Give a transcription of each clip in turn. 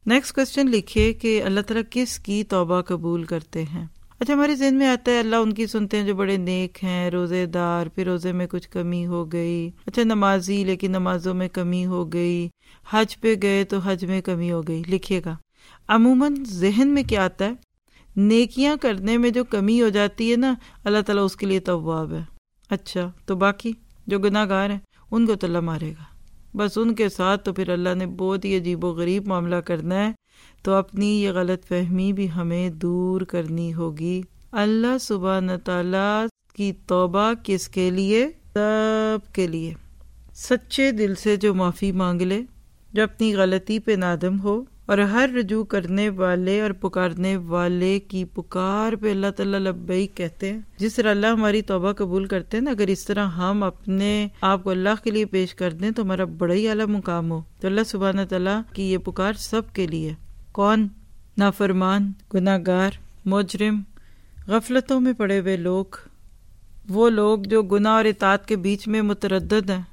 Next question لکھیے کہ اللہ تعالیٰ کس کی توبہ قبول کرتے ہیں. اچھا ہمارے ذہن میں آتا ہے اللہ ان کی سنتے ہیں جو بڑے نیک ہیں، روزے دار، پھر روزے میں کچھ کمی ہو گئی، اچھا نمازی لیکن نمازوں میں کمی ہو گئی، حج پہ گئے تو حج میں کمی ہو گئی. لکھیے گا عموماً ذہن میں کیا آتا ہے، نیکیاں کرنے میں جو کمی ہو جاتی ہے نا اللہ تعالیٰ اس کے لیے تواب ہے. اچھا تو باقی جو گناہ گار ہیں ان کو تو اللہ مارے گا، بس ان کے ساتھ تو پھر اللہ نے بہت ہی عجیب و غریب معاملہ کرنا ہے. تو اپنی یہ غلط فہمی بھی ہمیں دور کرنی ہوگی. اللہ سبحانہ تعالیٰ کی توبہ کس کے لیے؟ سب کے لیے. سچے دل سے جو معافی مانگ لے، جو اپنی غلطی پہ نادم ہو، اور ہر رجوع کرنے والے اور پکارنے والے کی پکار پہ اللہ تعالیٰ لبیک کہتے ہیں. جس طرح اللہ ہماری توبہ قبول کرتے ہیں نا، اگر اس طرح ہم اپنے آپ کو اللہ کے لیے پیش کر دیں تو ہمارا بڑا ہی اعلیٰ مقام ہو. تو اللہ سبحانہ تعالیٰ کی یہ پکار سب کے لیے. کون؟ نافرمان، گناہ گار، مجرم، غفلتوں میں پڑے ہوئے لوگ، وہ لوگ جو گناہ اور اطاعت کے بیچ میں متردد ہیں،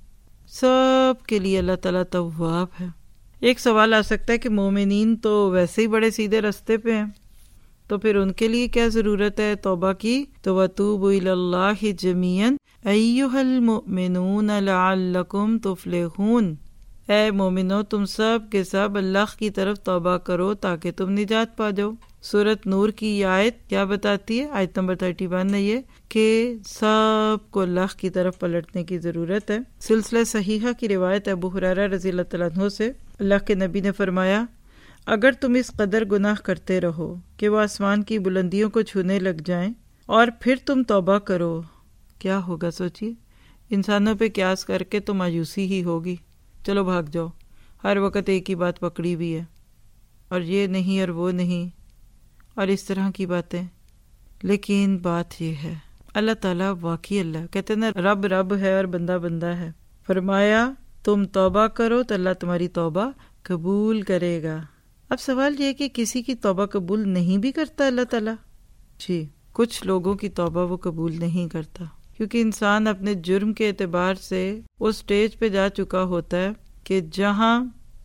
سب کے لیے اللہ تعالیٰ تواب ہے. ایک سوال آ سکتا ہے کہ مومنین تو ویسے ہی بڑے سیدھے رستے پہ ہیں، تو پھر ان کے لیے کیا ضرورت ہے توبہ کی؟ تو وَتُوبُوا إِلَى اللَّهِ جَمِيعًا أَيُّهَا الْمُؤْمِنُونَ لَعَلَّكُمْ تُفْلِحُونَ. اے مومنو تم سب کے سب اللہ کی طرف توبہ کرو تاکہ تم نجات پا جاؤ. سورۃ نور کی یہ آیت کیا بتاتی ہے؟ آیت نمبر 31 ہے یہ کہ سب کو اللہ کی طرف پلٹنے کی ضرورت ہے. سلسلہ صحیحہ کی روایت ابو ہریرہ رضی اللہ تعالیٰ عنہ سے اللہ کے نبی نے فرمایا، اگر تم اس قدر گناہ کرتے رہو کہ وہ آسمان کی بلندیوں کو چھونے لگ جائیں اور پھر تم توبہ کرو، کیا ہوگا؟ سوچیے. انسانوں پہ قیاس کر کے تو مایوسی ہی ہوگی. چلو بھاگ جاؤ، ہر وقت ایک ہی بات پکڑی ہوئی ہے، اور یہ نہیں اور وہ نہیں اور اس طرح کی باتیں. لیکن بات یہ ہے اللہ تعالیٰ واقعی اللہ کہتے ہیں نا رب رب ہے اور بندہ بندہ ہے. فرمایا تم توبہ کرو تو اللہ تمہاری توبہ قبول کرے گا. اب سوال یہ ہے کہ کسی کی توبہ قبول نہیں بھی کرتا اللہ تعالیٰ؟ جی، کچھ لوگوں کی توبہ وہ قبول نہیں کرتا، کیونکہ انسان اپنے جرم کے اعتبار سے اس سٹیج پہ جا چکا ہوتا ہے کہ جہاں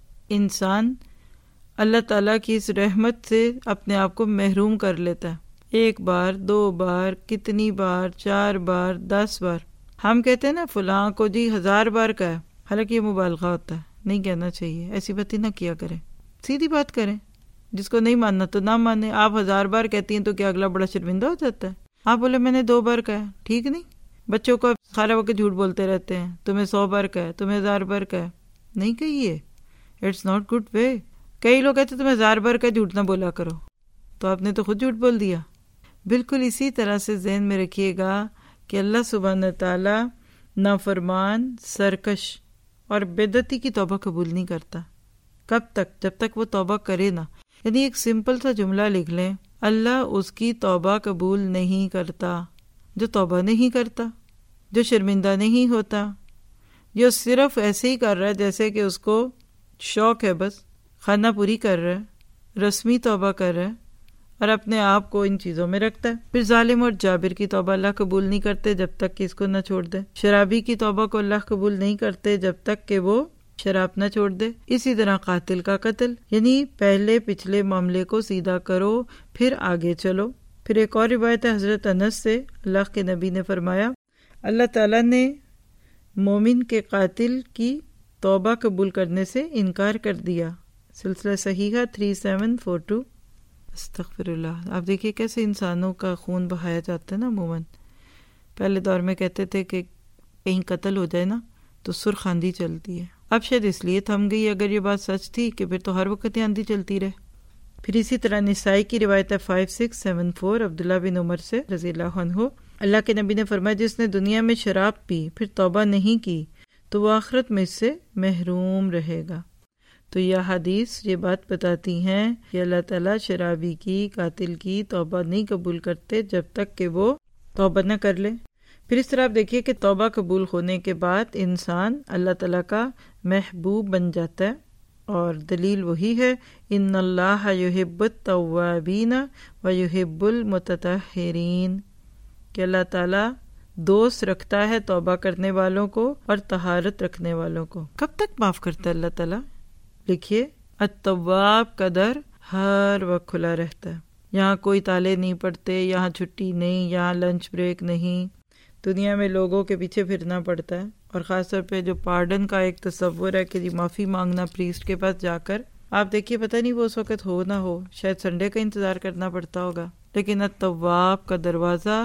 انسان اللہ تعالیٰ کی اس رحمت سے اپنے آپ کو محروم کر لیتا ہے. 1 بار 2 بار، کتنی بار، 4 بار، 10 بار. ہم کہتے ہیں نا فلاں کو جی 1000 بار کا ہے، حالانکہ یہ مبالغہ ہوتا ہے، نہیں کہنا چاہیے. ایسی باتیں نہ کیا کریں، سیدھی بات کریں. جس کو نہیں ماننا تو نہ مانے. آپ 1000 بار کہتی ہیں تو کیا اگلا بڑا شرمندہ ہو جاتا ہے؟ آپ بولے میں نے 2 بار کہا ہے، ٹھیک نہیں. بچوں کو سارا وقت جھوٹ بولتے رہتے ہیں، تمہیں 100 بار کا ہے، تمہیں 1000 بار کا ہے. نہیں کہیے، اٹس ناٹ گڈ وے. کئی لوگ کہتے ہیں تمہیں 1000 بار کا جھوٹ نہ بولا کرو، تو آپ نے تو خود جھوٹ بول دیا. بالکل اسی طرح سے ذہن میں رکھیے گا کہ اللہ سبحانہ تعالیٰ نافرمان، سرکش اور بدعتی کی توبہ قبول نہیں کرتا. کب تک؟ جب تک وہ توبہ کرے نا. یعنی ایک سمپل سا جملہ لکھ لیں، اللہ اس کی توبہ قبول نہیں کرتا جو توبہ نہیں کرتا، جو شرمندہ نہیں ہوتا، جو صرف ایسے ہی کر رہا ہے جیسے کہ اس کو شوق ہے، بس خانہ پوری کر رہا ہے، رسمی توبہ کر رہا ہے اور اپنے آپ کو ان چیزوں میں رکھتا ہے. پھر ظالم اور جابر کی توبہ اللہ قبول نہیں کرتے جب تک کہ اس کو نہ چھوڑ دے. شرابی کی توبہ کو اللہ قبول نہیں کرتے جب تک کہ وہ شراب نہ چھوڑ دے. اسی طرح قاتل کا قتل، یعنی پہلے پچھلے معاملے کو سیدھا کرو پھر آگے چلو. پھر ایک اور روایت ہے حضرت انس سے، اللہ کے نبی نے فرمایا اللہ تعالیٰ نے مومن کے قاتل کی توبہ قبول کرنے سے انکار کر دیا. سلسلہ صحیحہ 3742. استغفر اللہ. آپ دیکھیے کیسے انسانوں کا خون بہایا جاتا ہے نا. عموماً پہلے دور میں کہتے تھے کہ کہیں قتل ہو جائے نا تو سرخ آندھی چلتی ہے. اب شاید اس لیے تھم گئی، اگر یہ بات سچ تھی کہ پھر تو ہر وقت یہ آندھی چلتی رہے. پھر اسی طرح نسائی کی روایت ہے 5674 عبداللہ بن عمر سے رضی اللہ عنہ، اللہ کے نبی نے فرمایا جس نے دنیا میں شراب پی پھر توبہ نہیں کی تو وہ آخرت میں اس سے محروم رہے گا. تو یہ حدیث یہ بات بتاتی ہیں کہ اللہ تعالیٰ شرابی کی، قاتل کی توبہ نہیں قبول کرتے جب تک کہ وہ توبہ نہ کر لے. پھر اس طرح آپ دیکھیے کہ توبہ قبول ہونے کے بعد انسان اللہ تعالیٰ کا محبوب بن جاتا ہے، اور دلیل وہی ہے ان اللہ یحب التوابین ویحب المتطہرین، کہ اللہ تعالیٰ دوست رکھتا ہے توبہ کرنے والوں کو اور طہارت رکھنے والوں کو. کب تک معاف کرتا ہے اللہ تعالیٰ؟ لکھیے التواب کا در ہر وقت کھلا رہتا ہے، یہاں کوئی تالے نہیں پڑتے، یہاں چھٹی نہیں، یہاں لنچ بریک نہیں۔ دنیا میں لوگوں کے پیچھے پھرنا پڑتا ہے، اور خاص طور پہ جو پارڈن کا ایک تصور ہے کہ جی معافی مانگنا پریسٹ کے پاس جا کر، آپ دیکھیے پتہ نہیں وہ اس وقت ہو نہ ہو، شاید سنڈے کا انتظار کرنا پڑتا ہوگا، لیکن التواب کا دروازہ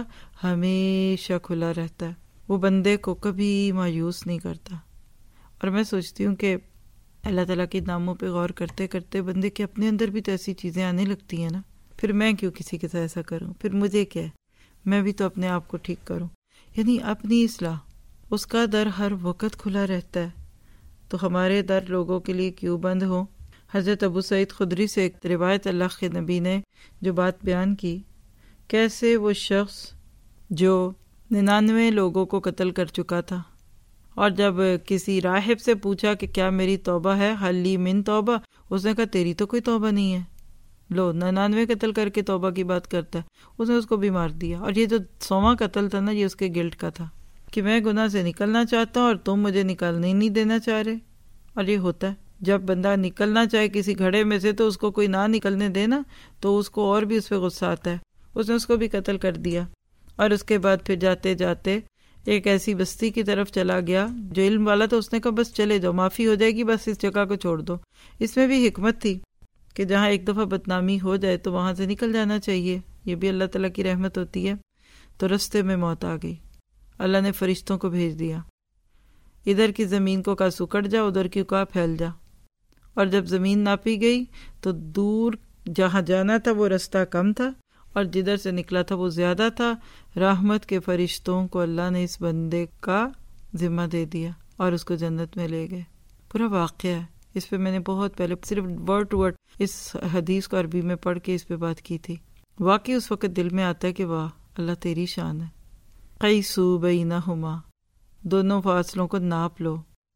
ہمیشہ کھلا رہتا ہے، وہ بندے کو کبھی مایوس نہیں کرتا۔ اور میں سوچتی ہوں کہ اللہ تعالیٰ کے ناموں پہ غور کرتے کرتے بندے کے اپنے اندر بھی تو ایسی چیزیں آنے لگتی ہیں نا، پھر میں کیوں کسی کے ساتھ ایسا کروں، پھر مجھے کیا ہے، میں بھی تو اپنے آپ کو ٹھیک کروں، یعنی اپنی اصلاح، اس کا در ہر وقت کھلا رہتا ہے، تو ہمارے در لوگوں کے لیے کیوں بند ہو۔ حضرت ابو سعید خدری سے ایک روایت اللہ کے نبی نے جو بات بیان کی، کیسے وہ شخص جو 99 لوگوں کو قتل کر چکا تھا، اور جب کسی راہب سے پوچھا کہ کیا میری توبہ ہے، حل لی من توبہ، اس نے کہا تیری تو کوئی توبہ نہیں ہے، لو 99 قتل کر کے توبہ کی بات کرتا ہے، اس نے اس کو بھی مار دیا۔ اور یہ جو 100واں قتل تھا نا، یہ اس کے گلٹ کا تھا کہ میں گناہ سے نکلنا چاہتا ہوں اور تم مجھے نکالنے ہی نہیں دینا چاہ رہے۔ اور یہ ہوتا ہے جب بندہ نکلنا چاہے کسی گھڑے میں سے تو اس کو کوئی نہ نکلنے دینا تو اس کو اور بھی اس پہ غصہ آتا ہے، اس نے اس کو بھی قتل کر دیا۔ اور اس کے بعد پھر جاتے جاتے ایک ایسی بستی کی طرف چلا گیا، جو علم والا تھا، اس نے کہا بس چلے جاؤ، معافی ہو جائے گی، بس اس جگہ کو چھوڑ دو۔ اس میں بھی حکمت تھی کہ جہاں ایک دفعہ بدنامی ہو جائے تو وہاں سے نکل جانا چاہیے، یہ بھی اللہ تعالیٰ کی رحمت ہوتی ہے۔ تو رستے میں موت آ گئی، اللہ نے فرشتوں کو بھیج دیا، ادھر کی زمین کو کہا سکڑ جا، ادھر کی کہا پھیل جا، اور جب زمین ناپی گئی تو دور جہاں جانا تھا وہ رستہ کم تھا اور جدھر سے نکلا تھا وہ زیادہ تھا۔ رحمت کے فرشتوں کو اللہ نے اس بندے کا ذمہ دے دیا اور اس کو جنت میں لے گئے۔ پورا واقعہ ہے، اس پہ میں نے بہت پہلے صرف ورڈ ٹو ورڈ اس حدیث کو عربی میں پڑھ کے اس پہ بات کی تھی۔ واقعی اس وقت دل میں آتا ہے کہ واہ اللہ تیری شان ہے۔ قیسو بینہما، دونوں فاصلوں کو ناپ لو،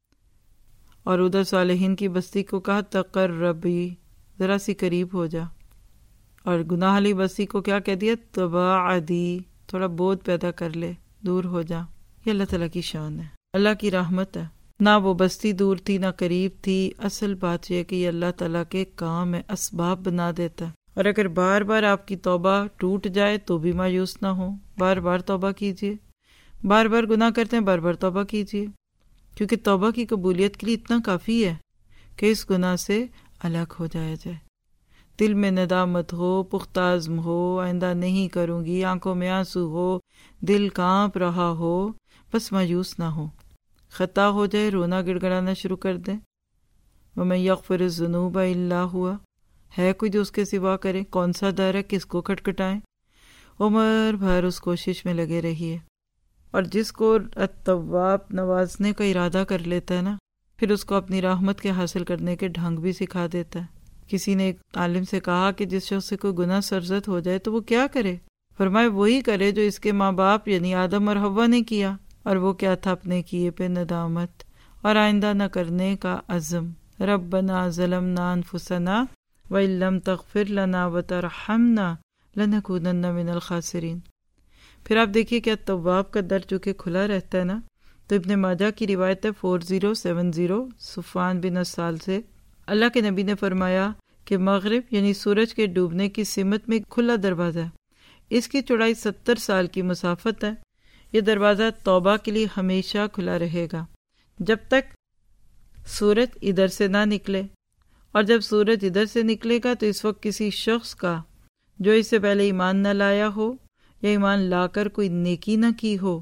اور ادھر صالحین کی بستی کو کہا تقربی، ذرا سی قریب ہو جا، اور گناہ والی بستی کو کیا کہہ دیا تباعدی، تھوڑا بودھ پیدا کر لے، دور ہو جا۔ یہ اللہ تعالیٰ کی شان ہے، اللہ کی رحمت ہے، نہ وہ بستی دور تھی نہ قریب تھی۔ اصل بات یہ کہ یہ اللہ تعالیٰ کے کام ہے، اسباب بنا دیتا ہے، اور اگر بار بار آپ کی توبہ ٹوٹ جائے تو بھی مایوس نہ ہو، بار بار توبہ کیجیے، بار بار گناہ کرتے ہیں بار بار توبہ کیجیے، کیونکہ توبہ کی قبولیت کے لیے اتنا کافی ہے کہ اس گناہ سے الگ ہو جایا جائے، دل میں ندامت ہو، پختہ عزم ہو، آئندہ نہیں کروں گی، آنکھوں میں آنسو ہو، دل کانپ رہا ہو، بس مایوس نہ ہو، خطا ہو جائے رونا گڑگڑانا شروع کر دیں۔ وَمَن يَغْفِرُ الذُّنُوبَ إِلَّا هُوَ، ہے کوئی جو اس کے سوا کرے، کون سا در ہے، کس کو کھٹکھٹائیں؟ عمر بھر اس کوشش میں لگے رہیے، اور جس کو التواب نوازنے کا ارادہ کر لیتا ہے نا، پھر اس کو اپنی رحمت کے حاصل کرنے کے ڈھنگ بھی سکھا دیتا ہے۔ کسی نے ایک عالم سے کہا کہ جس شخص سے کوئی گناہ سرزد ہو جائے تو وہ کیا کرے؟ فرمائے وہی کرے جو اس کے ماں باپ یعنی آدم اور حوا نے کیا، اور وہ کیا تھا؟ اپنے کیے پہ ندامت اور آئندہ نہ کرنے کا عزم۔ ربنا ظلمنا انفسنا وَإِن لَّمْ تَغْفِرْ لَنَا وَتَرْحَمْنَا لَنَكُونَنَّ مِنَ الْخَاسِرِينَ۔ پھر آپ دیکھیے کہ تواب کا در چونکہ کھلا رہتا ہے نا، تو ابن ماجہ کی روایت ہے 4070 صفوان بن اسال سے، اللہ کے نبی نے فرمایا کہ مغرب یعنی سورج کے ڈوبنے کی سمت میں کھلا دروازہ ہے، اس کی چوڑائی 70 سال کی مسافت ہے، یہ دروازہ توبہ کے لیے ہمیشہ کھلا رہے گا جب تک سورج ادھر سے نہ نکلے، اور جب سورج ادھر سے نکلے گا تو اس وقت کسی شخص کا جو اس سے پہلے ایمان نہ لایا ہو یا ایمان لا کر کوئی نیکی نہ کی ہو،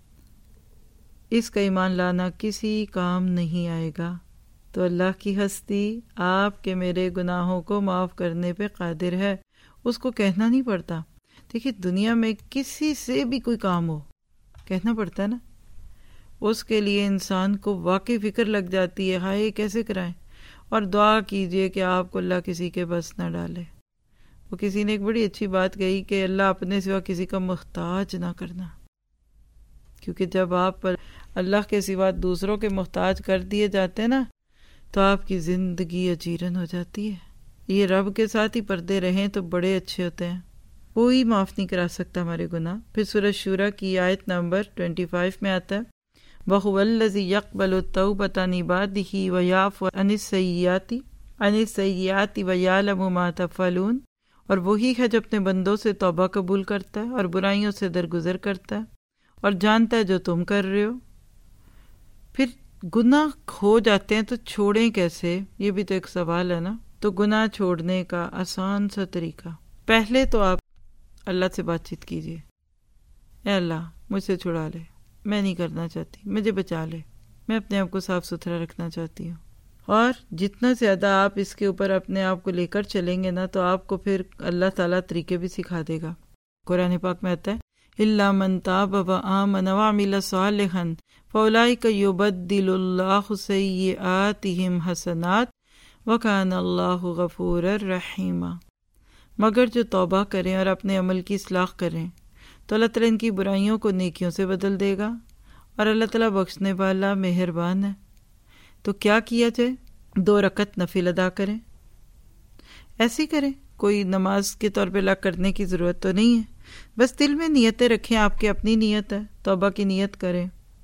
اس کا ایمان لانا کسی کام نہیں آئے گا۔ تو اللہ کی ہستی آپ کے میرے گناہوں کو معاف کرنے پہ قادر ہے، اس کو کہنا نہیں پڑتا۔ دیکھیے دنیا میں کسی سے بھی کوئی کام ہو کہنا پڑتا ہے نا، اس کے لیے انسان کو واقعی فکر لگ جاتی ہے، ہائے کیسے کرائیں، اور دعا کیجئے کہ آپ کو اللہ کسی کے بس نہ ڈالے۔ وہ کسی نے ایک بڑی اچھی بات کہی کہ اللہ اپنے سوا کسی کا محتاج نہ کرنا، کیونکہ جب آپ اللہ کے سوا دوسروں کے محتاج کر دیے جاتے ہیں نا تو آپ کی زندگی اجیرن ہو جاتی ہے۔ یہ رب کے ساتھ ہی پردے رہیں تو بڑے اچھے ہوتے ہیں، کوئی معاف نہیں کرا سکتا ہمارے گناہ۔ پھر سورۃ شورى کی آیت نمبر 25 میں آتا ہے وَهُوَ الَّذِي يَقْبَلُ التَّوْبَةَ عَنْ عِبَادِهِ وَيَعْفُو عَنِ السَّيِّئَاتِ عن السیئات ویعلم ما تفعلون، اور وہی ہے جو اپنے بندوں سے توبہ قبول کرتا ہے اور برائیوں سے درگزر کرتا ہے اور جانتا ہے جو تم کر رہے ہو۔ پھر گناہ ہو جاتے ہیں تو چھوڑیں کیسے، یہ بھی تو ایک سوال ہے نا۔ تو گناہ چھوڑنے کا آسان سا طریقہ، پہلے تو آپ اللہ سے بات چیت کیجیے، اے اللہ مجھ سے چھڑا لے، میں نہیں کرنا چاہتی، مجھے بچا لے، میں اپنے آپ کو صاف ستھرا رکھنا چاہتی ہوں۔ اور جتنا زیادہ آپ اس کے اوپر اپنے آپ کو لے کر چلیں گے نا تو آپ کو پھر اللہ تعالیٰ طریقے بھی سکھا دے گا۔ قرآن پاک میں آتا ہے الا من تاب وآمن وعمل صالحا فاولئک یبدل اللہ سیئاتہم حسنات وکان اللہ غفورا رحیما، مگر جو توبہ کریں اور اپنے عمل کی اصلاح کریں تو اللہ تعالیٰ ان کی برائیوں کو نیکیوں سے بدل دے گا، اور اللہ تعالیٰ بخشنے والا مہربان ہے۔ تو کیا کیا جائے؟ 2 رکعت نفل ادا کریں، ایسی کریں، کوئی نماز کے طور پہ لا کرنے کی ضرورت تو نہیں ہے، بس دل میں نیتیں رکھیں، آپ کی اپنی نیت ہے، توبہ کی نیت کریں۔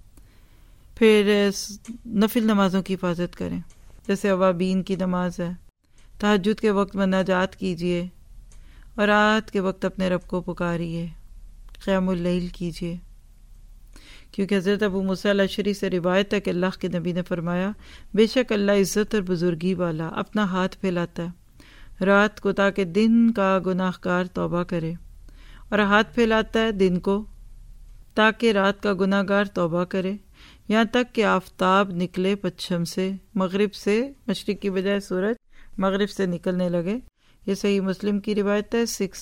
پھر نفل نمازوں کی حفاظت کریں، جیسے اوابین کی نماز ہے، تہجد کے وقت مناجات کیجیے، اور رات کے وقت اپنے رب کو پکاریے، قیام اللیل کیجیے، کیونکہ حضرت ابو موسیٰ الاشعری سے روایت ہے کہ اللہ کے نبی نے فرمایا بے شک اللہ عزت اور بزرگی والا اپنا ہاتھ پھیلاتا ہے رات کو تاکہ دن کا گناہ گار توبہ کرے، اور ہاتھ پھیلاتا ہے دن کو تاکہ رات کا گناہ گار توبہ کرے، یہاں تک کہ آفتاب نکلے پچھم سے، مغرب سے، مشرق کی بجائے سورج مغرب سے نکلنے لگے۔ یہ صحیح مسلم کی روایت ہے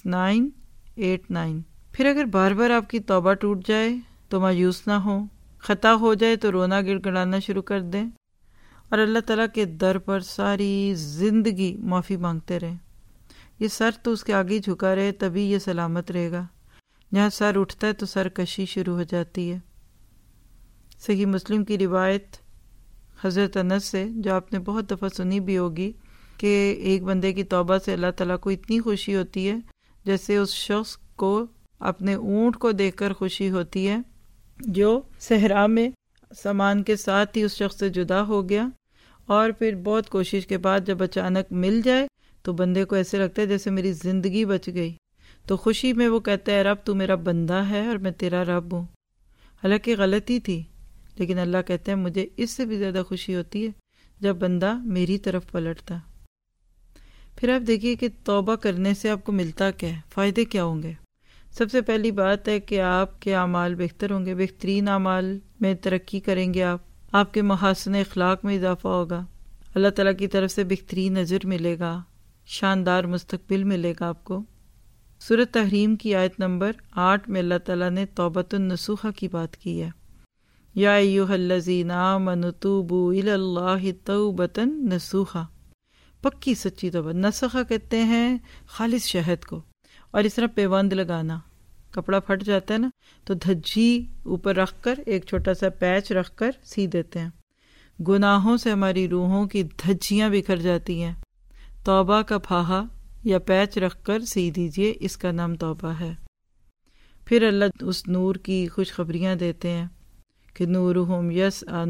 6989۔ پھر اگر بار بار آپ کی توبہ ٹوٹ جائے تو مایوس نہ ہوں، خطا ہو جائے تو رونا گڑ گڑانا شروع کر دیں، اور اللہ تعالیٰ کے در پر ساری زندگی معافی مانگتے رہیں۔ یہ سر تو اس کے آگے جھکا رہے، تبھی یہ سلامت رہے گا۔ جہاں سر اٹھتا ہے تو سر کشی شروع ہو جاتی ہے۔ صحیح مسلم کی روایت حضرت انس سے، جو آپ نے بہت دفعہ سنی بھی ہوگی، کہ ایک بندے کی توبہ سے اللہ تعالیٰ کو اتنی خوشی ہوتی ہے جیسے اس شخص کو اپنے اونٹ کو دیکھ کر خوشی ہوتی ہے جو صحرا میں سامان کے ساتھ ہی اس شخص سے جدا ہو گیا، اور پھر بہت کوشش کے بعد جب اچانک مل جائے تو بندے کو ایسے لگتا ہے جیسے میری زندگی بچ گئی۔ تو خوشی میں وہ کہتا ہے رب تو میرا بندہ ہے اور میں تیرا رب ہوں، حالانکہ غلطی تھی، لیکن اللہ کہتے ہیں مجھے اس سے بھی زیادہ خوشی ہوتی ہے جب بندہ میری طرف پلٹتا۔ پھر آپ دیکھیے کہ توبہ کرنے سے آپ کو ملتا کیا ہے، فائدے کیا ہوں گے۔ سب سے پہلی بات ہے کہ آپ کے اعمال بہتر ہوں گے، بہترین اعمال میں ترقی کریں گے، آپ کے محاسن اخلاق میں اضافہ ہوگا، اللہ تعالیٰ کی طرف سے بہترین اجر ملے گا، شاندار مستقبل ملے گا آپ کو۔ سورۃ تحریم کی آیت نمبر 8 میں اللہ تعالیٰ نے توبۃ النصوحہ کی بات کی ہے، یا ایھا الذین آمنوا توبوا الی اللہ توبۃ نصوحہ، پکی سچی توبہ۔ نسخہ کہتے ہیں خالص شہد کو، اور اس طرح پیوند لگانا، کپڑا پھٹ جاتا ہے نا تو دھجی اوپر رکھ کر ایک چھوٹا سا پیچ رکھ کر سی دیتے ہیں، گناہوں سے ہماری روحوں کی دھجیاں بکھر جاتی ہیں، توبہ کا پھاہا یا پیچ رکھ کر سی دیجئے، اس کا نام توبہ ہے۔ پھر اللہ اس نور کی خوشخبریاں دیتے ہیں کہ نورہم یسعی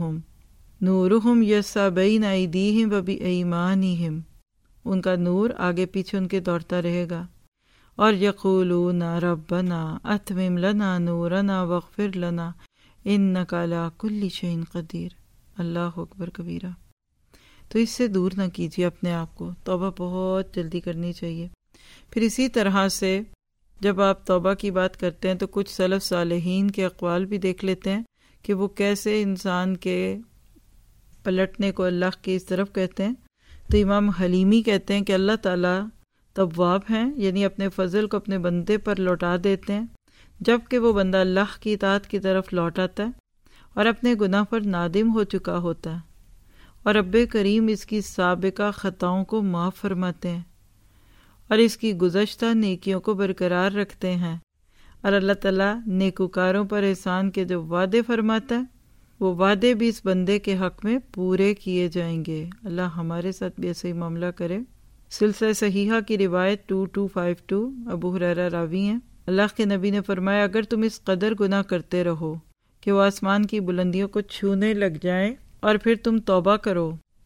نورہم یسعی بین ایدیہم و بایمانہم، ان کا نور آگے پیچھے ان کے دوڑتا رہے گا، اور یقولون ربنا اتمم لنا نورنا واغفر لنا انک علی کل شیء قدیر۔ اللہ اکبر کبیرہ۔ تو اس سے دور نہ کیجیے اپنے آپ کو، توبہ بہت جلدی کرنی چاہیے۔ پھر اسی طرح سے جب آپ توبہ کی بات کرتے ہیں تو کچھ سلف صالحین کے اقوال بھی دیکھ لیتے ہیں کہ وہ کیسے انسان کے پلٹنے کو اللہ کی اس طرف کہتے ہیں۔ تو امام حلیمی کہتے ہیں کہ اللہ تعالیٰ تواب ہیں، یعنی اپنے فضل کو اپنے بندے پر لوٹا دیتے ہیں جب کہ وہ بندہ اللہ کی اطاعت کی طرف لوٹ آتا ہے اور اپنے گناہ پر نادم ہو چکا ہوتا ہے، اور رب کریم اس کی سابقہ خطاؤں کو معاف فرماتے ہیں اور اس کی گزشتہ نیکیوں کو برقرار رکھتے ہیں، اور اللہ تعالیٰ نیکوکاروں پر احسان کے جو وعدے فرماتا ہے وہ وعدے بھی اس بندے کے حق میں پورے کیے جائیں گے۔ اللہ ہمارے ساتھ بھی ایسے ہی معاملہ کرے۔ سلسلہ صحیحہ کی روایت 2252، ابو ہریرہ راوی ہیں، اللہ کے نبی نے فرمایا اگر تم اس قدر گناہ کرتے رہو کہ وہ آسمان کی بلندیوں کو چھونے لگ جائیں اور پھر تم توبہ کرو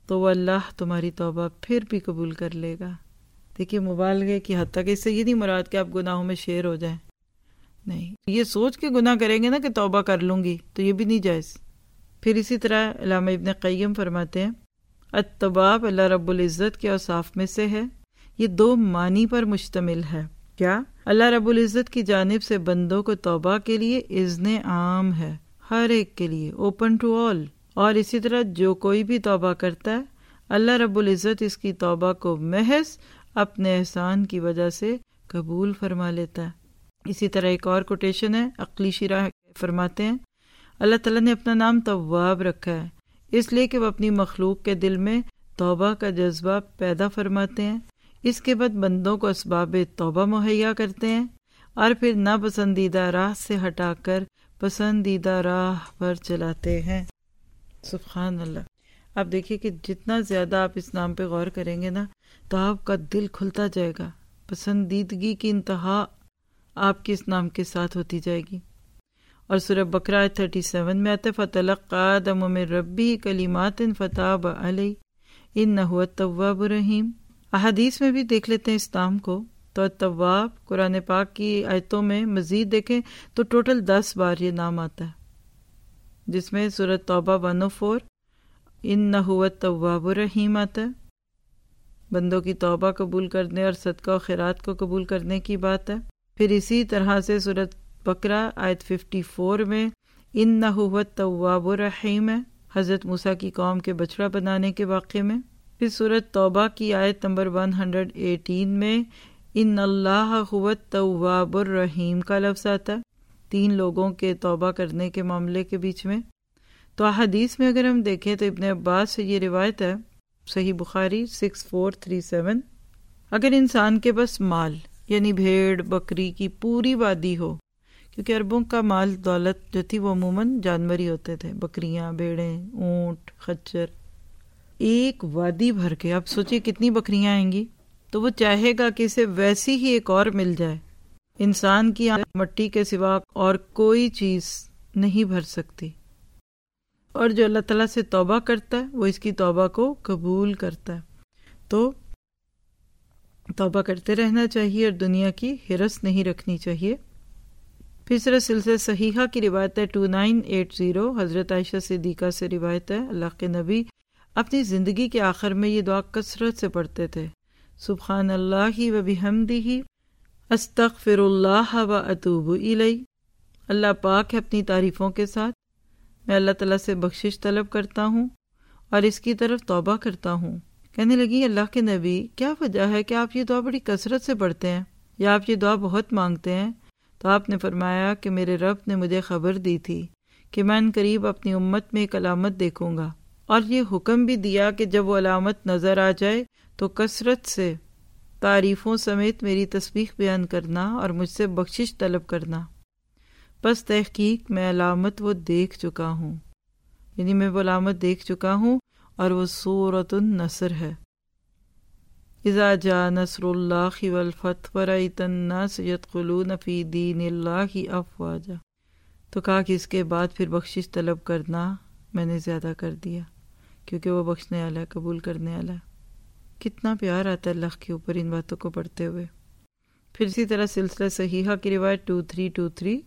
تو وہ اللہ تمہاری توبہ پھر بھی قبول کر لے گا۔ دیکھیے مبالغے کی حد تک، اس سے یہ نہیں مراد کہ آپ گناہوں میں شیر ہو جائیں، نہیں، یہ سوچ کے گناہ کریں گے نا کہ توبہ کر لوں گی تو یہ بھی نہیں جائز۔ پھر اسی طرح علامہ ابن قیم فرماتے ہیں التواب اللہ رب العزت کے اوصاف میں سے ہے، یہ دو معنی پر مشتمل ہے۔ کیا؟ اللہ رب العزت کی جانب سے بندوں کو توبہ کے لیے اذن عام ہے، ہر ایک کے لیے، اوپن ٹو آل، اور اسی طرح جو کوئی بھی توبہ کرتا ہے اللہ رب العزت اس کی توبہ کو محض اپنے احسان کی وجہ سے قبول فرما لیتا ہے۔ اسی طرح ایک اور کوٹیشن ہے، عقلی شیرہ فرماتے ہیں اللہ تعالیٰ نے اپنا نام تواب رکھا ہے اس لیے کہ وہ اپنی مخلوق کے دل میں توبہ کا جذبہ پیدا فرماتے ہیں، اس کے بعد بندوں کو اسباب توبہ مہیا کرتے ہیں اور پھر ناپسندیدہ راہ سے ہٹا کر پسندیدہ راہ پر چلاتے ہیں۔ سبحان اللہ۔ آپ دیکھیے کہ جتنا زیادہ آپ اس نام پہ غور کریں گے نا تو آپ کا دل کھلتا جائے گا، پسندیدگی کی انتہا آپ کے اس نام کے ساتھ ہوتی جائے گی۔ اور سورہ بقرہ آیت 37 میں آتا ہے فَتَلَقَّىٰ آدَمُ مِن رَبِّهِ كَلِمَاتٍ فَتَابَ عَلَيْهِ إِنَّهُ التَّوَّابُ الرَّحِيمُ۔ احادیث میں بھی دیکھ لیتے ہیں اس نام کو، تو التواب قرآن پاک کی آیتوں میں مزید دیکھیں تو ٹوٹل 10 بار یہ نام آتا ہے، جس میں سورہ توبہ 104 إِنَّهُ التَّوَّابُ الرَّحِيمُ آتا ہے، بندوں کی توبہ قبول کرنے اور صدقہ و خیرات کو قبول کرنے کی بات ہے۔ پھر اسی طرح سے سورۃ بقرہ آیت 54 میں اِنَّهُ هُوَ التَّوَّابُ الرَّحِيمُ ہے، حضرت موسیٰ کی قوم کے بچڑا بنانے کے واقعے میں۔ پھر سورۃ توبہ کی آیت نمبر 118 میں اِنَّ اللَّهَ هُوَ التَّوَّابُ الرَّحِيمُ کا لفظ آتا ہے 3 لوگوں کے توبہ کرنے کے معاملے کے بیچ میں۔ تو احادیث میں اگر ہم دیکھیں تو ابن عباس سے یہ روایت ہے، صحیح بخاری 6437، اگر انسان کے پاس مال یعنی بھیڑ بکری کی پوری وادی ہو، کیونکہ عربوں کا مال دولت جو تھی وہ عموماً جانور ہی ہوتے تھے، بکریاں، بھیڑیں، اونٹ، خچر، ایک وادی بھر کے، آپ سوچئے کتنی بکریاں آئیں گی، تو وہ چاہے گا کہ اسے ویسی ہی ایک اور مل جائے۔ انسان کی مٹی کے سوا اور کوئی چیز نہیں بھر سکتی، اور جو اللہ تعالیٰ سے توبہ کرتا ہے وہ اس کی توبہ کو قبول کرتا ہے۔ تو توبہ کرتے رہنا چاہیے اور دنیا کی ہرس نہیں رکھنی چاہیے۔ پھر سلسلہ صحیحہ کی روایت ہے 2980، حضرت عائشہ صدیقہ سے روایت ہے اللہ کے نبی اپنی زندگی کے آخر میں یہ دعا کثرت سے پڑھتے تھے، سبحان اللہ و بحمدہ استغفر اللہ و اتوب الیہ۔ اللہ پاک ہے اپنی تعریفوں کے ساتھ، میں اللہ تعالیٰ سے بخشش طلب کرتا ہوں اور اس کی طرف توبہ کرتا ہوں۔ کہنے لگی اللہ کے نبی کیا وجہ ہے کہ آپ یہ دعا بڑی کثرت سے پڑھتے ہیں یا آپ یہ دعا بہت مانگتے ہیں؟ تو آپ نے فرمایا کہ میرے رب نے مجھے خبر دی تھی کہ میں ان قریب اپنی امت میں ایک علامت دیکھوں گا، اور یہ حکم بھی دیا کہ جب وہ علامت نظر آ جائے تو کثرت سے تعریفوں سمیت میری تسبیح بیان کرنا اور مجھ سے بخشش طلب کرنا۔ بس تحقیق میں علامت وہ دیکھ چکا ہوں، یعنی میں وہ علامت دیکھ چکا ہوں اور وہ سورۃ النصر ہے۔ اذا جاء نصر اللہ والفتح ورأیت الناس یدخلون فی دین اللہ افواجا۔ تو کہا کہ اس کے بعد پھر بخشش طلب کرنا میں نے زیادہ کر دیا، کیونکہ وہ بخشنے والا ہے، قبول کرنے والا ہے۔ کتنا پیار آتا ہے اللہ کے اوپر ان باتوں کو پڑھتے ہوئے۔ پھر اسی طرح سلسلہ صحیحہ کی روایت 2323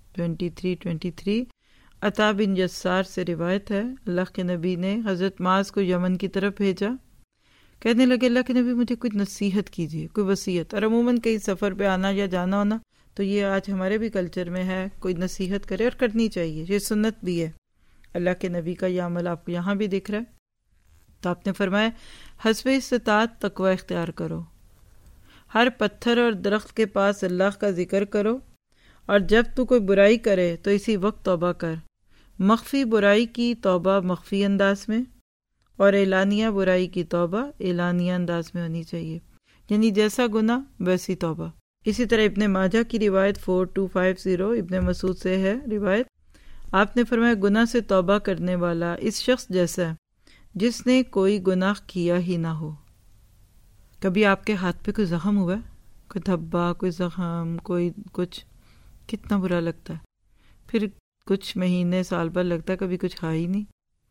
2323 عطا بن جسار سے روایت ہے اللہ کے نبی نے حضرت معاذ کو یمن کی طرف بھیجا، کہنے لگے اللہ کے نبی مجھے کچھ نصیحت کیجیے، کوئی وصیت۔ اور عموماً کہیں سفر پہ آنا یا جانا ہونا تو یہ آج ہمارے بھی کلچر میں ہے، کوئی نصیحت کرے اور کرنی چاہیے، یہ سنت بھی ہے۔ اللہ کے نبی کا یہ عمل آپ کو یہاں بھی دکھ رہا ہے۔ تو آپ نے فرمایا حسب استطاعت تقوی اختیار کرو، ہر پتھر اور درخت کے پاس اللہ کا ذکر کرو، اور جب تو کوئی برائی کرے تو اسی وقت توبہ کر، مخفی برائی کی توبہ مخفی انداز میں، اور اعلانیہ برائی کی توبہ اعلانیہ انداز میں ہونی چاہیے، یعنی جیسا گناہ ویسی توبہ۔ اسی طرح ابن ماجہ کی روایت 4250 ابن مسعود سے ہے روایت، آپ نے فرمایا گناہ سے توبہ کرنے والا اس شخص جیسا ہے جس نے کوئی گناہ کیا ہی نہ ہو۔ کبھی آپ کے ہاتھ پہ کوئی زخم ہوا ہے، کوئی دھبا، کوئی زخم، کوئی کچھ، کتنا برا لگتا ہے، پھر کچھ مہینے سال بھر لگتا ہے کبھی کچھ کھا ہی نہیں،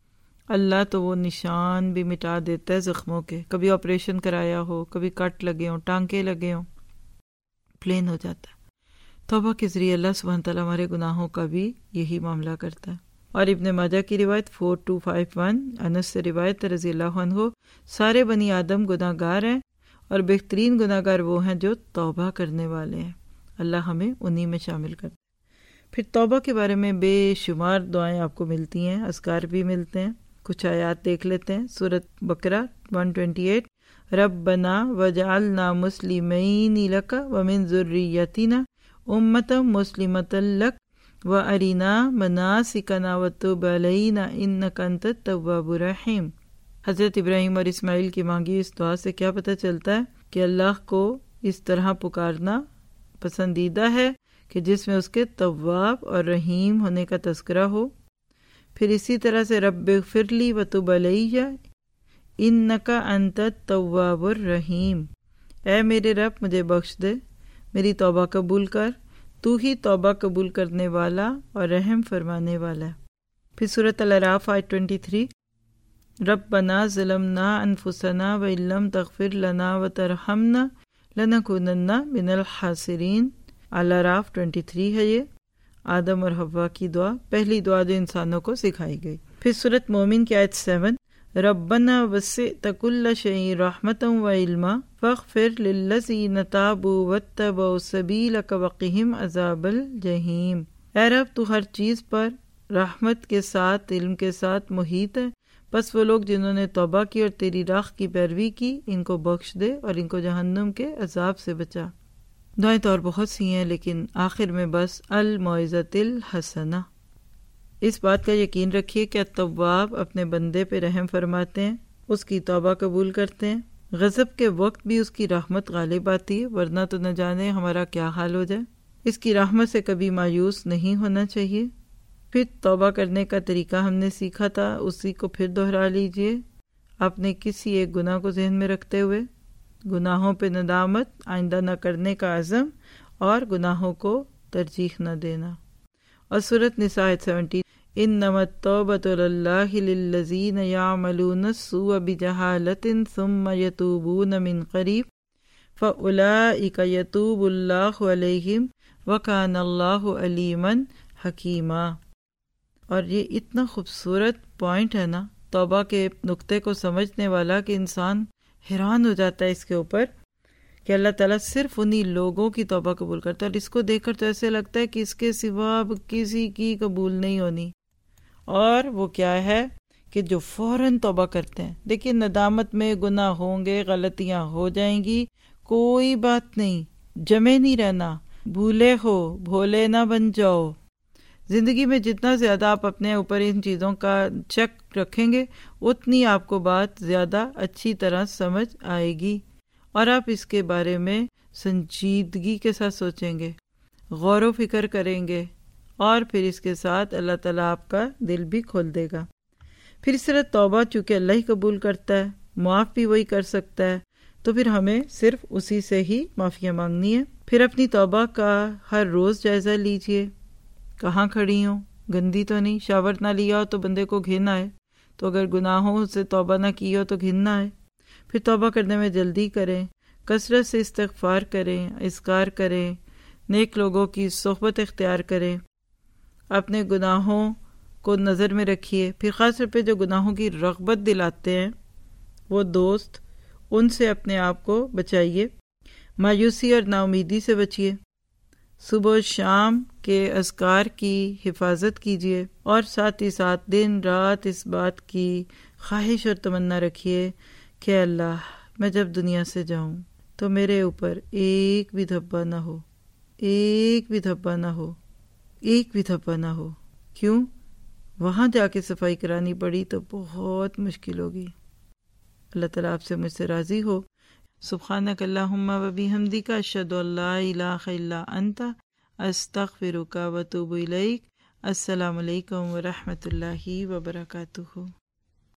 اللہ تو وہ نشان بھی مٹا دیتا ہے زخموں کے، کبھی آپریشن کرایا ہو، کبھی کٹ لگے ہوں، ٹانکے لگے ہوں، پلین ہو جاتا ہے۔ توبہ کے ذریعے اللہ سبحانہ تعالیٰ ہمارے گناہوں کا بھی یہی معاملہ کرتا ہے۔ اور ابن ماجہ کی روایت 4251 انس سے روایت رضی اللہ عنہ، سارے بنی آدم گناہ گار ہیں اور بہترین گناہ گار وہ ہیں جو توبہ کرنے والے ہیں، اللہ ہمیں انہی میں شامل کرتا ہے۔ پھر توبہ کے بارے میں بے شمار دعائیں آپ کو ملتی ہیں، اذکار بھی ملتے ہیں، کچھ آیات دیکھ لیتے ہیں۔ سورۃ بقرہ 128، ربنا وجعلنا مسلمین لک ومن ذریتنا امۃ مسلمۃ لک وَأَرِنَا مَنَاسِكَنَا وَتُبْ عَلَيْنَا إِنَّكَ أَنْتَ التَّوَّابُ الرَّحِيمُ۔ حضرت ابراہیم اور اسماعیل کی مانگی اس دعا سے کیا پتہ چلتا ہے کہ اللہ کو اس طرح پکارنا پسندیدہ ہے کہ جس میں اس کے تواب اور رحیم ہونے کا تذکرہ ہو۔ پھر اسی طرح سے رب اغفر لی وتب علیہ انک انت التواب الرحیم، اے میرے رب مجھے بخش دے، میری توبہ قبول کر، تو ہی توبہ قبول کرنے والا اور رحم فرمانے والا ہے۔ پھر سورۃ الاعراف آیت 23، ربنا ظلمنا انفسنا وان لم تغفر لنا وترحمنا لنکونن من الخاسرین۔ الاعراف 23 ہے یہ، آدم اور حوا کی دعا، پہلی دعا جو انسانوں کو سکھائی گئی۔ پھر سورۃ مومن کی آیت 7، ربنا وسعت كل شيء رحمة وعلما فاغفر للذين تابوا واتبعوا سبيلك وقهم عذاب الجحيم۔ اے رب تو ہر چیز پر رحمت کے ساتھ علم کے ساتھ محیط ہے، بس وہ لوگ جنہوں نے توبہ کی اور تیری راہ کی پیروی کی ان کو بخش دے اور ان کو جہنم کے عذاب سے بچا۔ دعائیں تو اور بہت سی ہیں لیکن آخر میں بس الموعظۃ الحسنہ، اس بات کا یقین رکھیے کہ التواب اپنے بندے پہ رحم فرماتے ہیں، اس کی توبہ قبول کرتے ہیں، غضب کے وقت بھی اس کی رحمت غالب آتی ہے، ورنہ تو نہ جانے ہمارا کیا حال ہو جائے۔ اس کی رحمت سے کبھی مایوس نہیں ہونا چاہیے۔ پھر توبہ کرنے کا طریقہ ہم نے سیکھا تھا، اسی کو پھر دہرا لیجئے، اپنے کسی ایک گناہ کو ذہن میں رکھتے ہوئے، گناہوں پہ ندامت، آئندہ نہ کرنے کا عزم اور گناہوں کو ترجیح نہ دینا۔ اور سورۃ نساء 17، انما التوبۃ للہ للذین یعملون السوء بجہالۃ ثم یتوبون من قریب فاولئک یتوب اللہ علیہم وکان اللہ علیما حکیما۔ اور یہ اتنا خوبصورت پوائنٹ ہے نا توبہ کے نقطے کو سمجھنے والا کہ انسان حیران ہو جاتا ہے اس کے اوپر کہ اللہ تعالیٰ صرف انہی لوگوں کی توبہ قبول کرتا ہے، اور اس کو دیکھ کر تو ایسے لگتا ہے کہ اس کے سوا اب کسی کی قبول نہیں ہونی۔ اور وہ کیا ہے کہ جو فوراً توبہ کرتے ہیں۔ دیکھیے ندامت میں گناہ ہوں گے، غلطیاں ہو جائیں گی، کوئی بات نہیں، جمے نہیں رہنا، بھولے ہو بھولے نہ بن جاؤ۔ زندگی میں جتنا زیادہ آپ اپنے اوپر ان چیزوں کا چیک رکھیں گے اتنی آپ کو بات زیادہ اچھی طرح سمجھ آئے گی، اور آپ اس کے بارے میں سنجیدگی کے ساتھ سوچیں گے، غور و فکر کریں گے، اور پھر اس کے ساتھ اللہ تعالیٰ آپ کا دل بھی کھول دے گا۔ پھر اس طرح توبہ چونکہ اللہ ہی قبول کرتا ہے، معاف بھی وہی کر سکتا ہے، تو پھر ہمیں صرف اسی سے ہی معافیاں مانگنی ہے۔ پھر اپنی توبہ کا ہر روز جائزہ لیجئے، کہاں کھڑی ہوں، گندی تو نہیں، شاور نہ لیا ہو تو بندے کو گھن آئے، تو اگر گناہوں سے توبہ نہ کی ہو تو گھن نہ آئے۔ پھر توبہ کرنے میں جلدی کریں، کثرت سے استغفار کریں، اذکار کریں، نیک لوگوں کی صحبت اختیار کریں، اپنے گناہوں کو نظر میں رکھیے۔ پھر خاص طور پہ جو گناہوں کی رغبت دلاتے ہیں وہ دوست، ان سے اپنے آپ کو بچائیے، مایوسی اور نا امیدی سے بچیے، صبح و شام کے اذکار کی حفاظت کیجیے، اور ساتھ ہی ساتھ دن رات اس بات کی خواہش اور تمنا رکھیے کہ اللہ میں جب دنیا سے جاؤں تو میرے اوپر ایک بھی دھبا نہ ہو، ایک بھی دھبا نہ ہو، ایک بھی دھبا نہ ہو۔ کیوں؟ وہاں جا کے صفائی کرانی پڑی تو بہت مشکل ہوگی۔ اللہ تعالیٰ آپ سے مجھ سے راضی ہو۔ سبحانک اللہم و بحمدک اشہد ان لا الہ الا انت استغفرک و اتوب الیک۔ السلام علیکم ورحمۃ اللہ وبرکاتہ۔